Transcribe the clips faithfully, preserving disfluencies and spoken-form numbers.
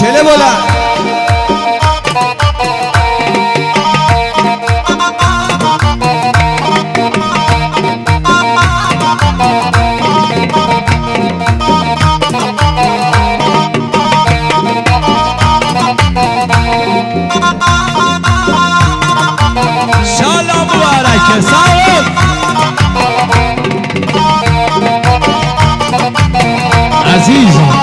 چله بلند شالا مبارکه سلام عزیزم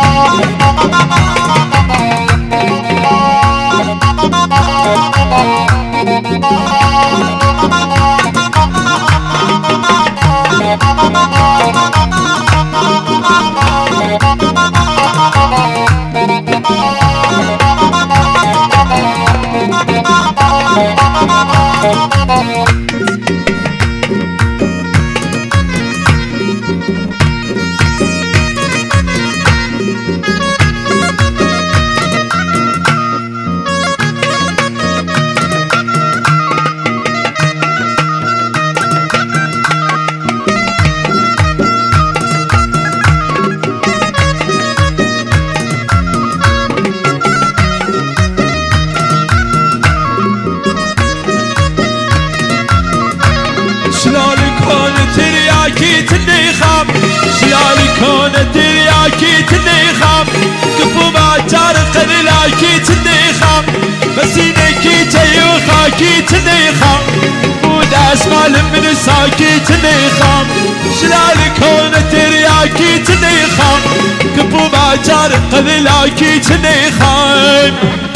ترياكي تنيخام كفو ما جارق لاكي تنيخام مسينكي تيوخاكي تنيخام بود اسمال من ساكي تنيخام شلال كون ترياكي تنيخام كفو ما جارق لاكي تنيخام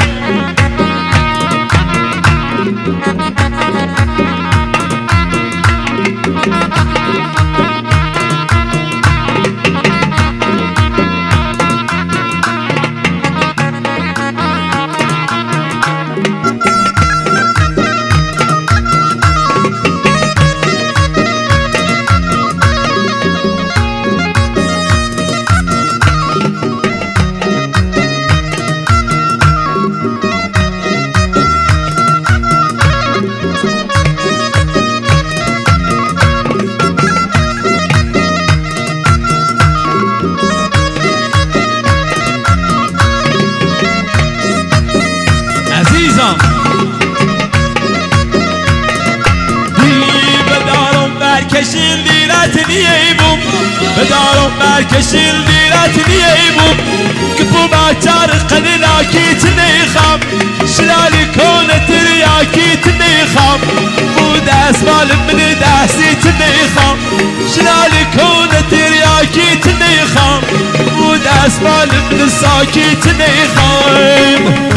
برکشیل دیرت نییبوم بدارم برکشیل دیرت نییبوم کپو ما چارق لاکی تنیخم شلالی کون تریاکی تنیخم بود اسمال من دستی تنیخم شلالی کون تریاکی تنیخم بود اسمال من ساکی تنیخم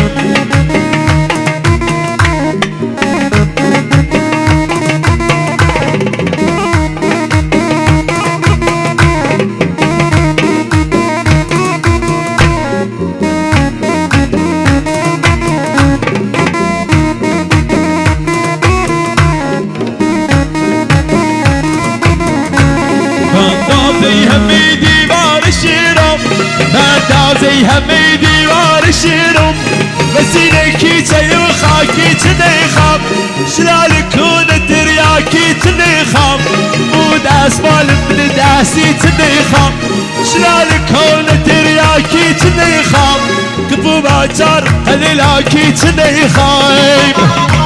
زي همي ديوار الشيرم مسينكي تيو خاكي تنيخم شلال كون ترياكي تنيخم بود اسمال من داسي تنيخم شلال كون ترياكي تنيخم كفو ما جار قليلاكي تنيخم